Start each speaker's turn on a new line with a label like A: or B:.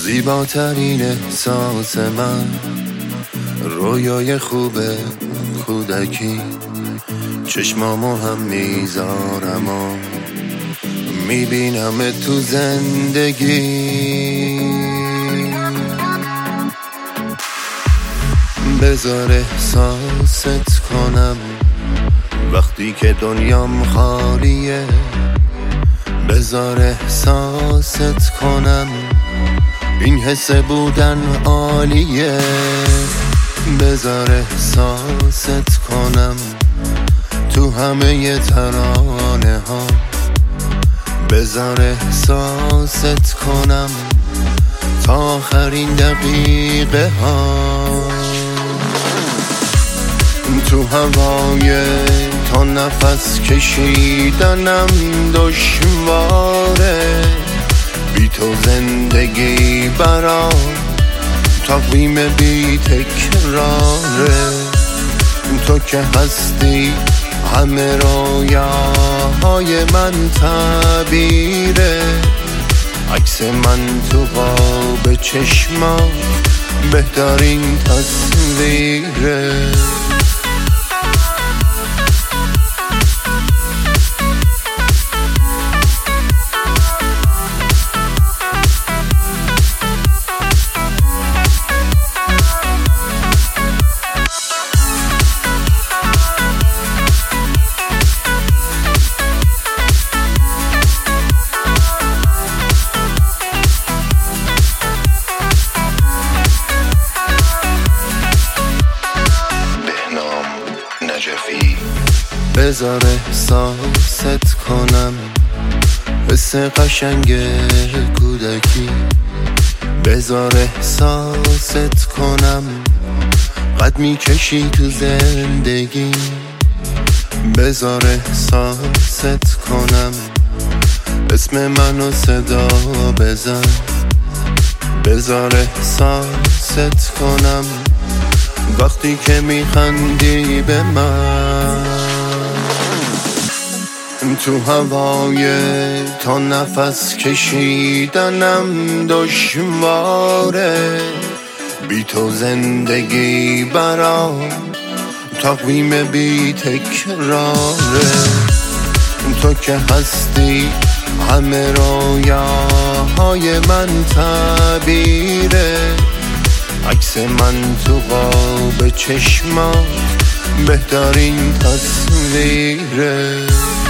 A: زیباترین احساس من، رویای خوب کودکی، چشمامو هم میذارم و میبینم تو زندگی. بذار احساست کنم وقتی که دنیام خالیه، بذار احساست کنم این حس بودن عالیه، بذار احساست کنم تو همه ترانه ها، بذار احساست کنم تا آخرین دقیقه ها. تو هوای تا نفس کشیدنم دشواره، بی تو زندگی برام تقویم بی تکراره. تو که هستی همه رویاهای من تعبیره، عکس من تو قاب چشمات بهترین تصویره. بذار احساست کنم حس قشنگ کودکی، بذار احساست کنم قد میکشی تو زندگی، بذار احساست کنم اسم منو صدا بزن، بذار احساست کنم وقتی که میخندی به من. تو هوای تا نفس کشیدنم دشواره، بی تو زندگی برام تقویم بی تکراره. تو که هستی همه رویاهای من تعبیره، عکس من تو قاب چشمات بهترین تصویره.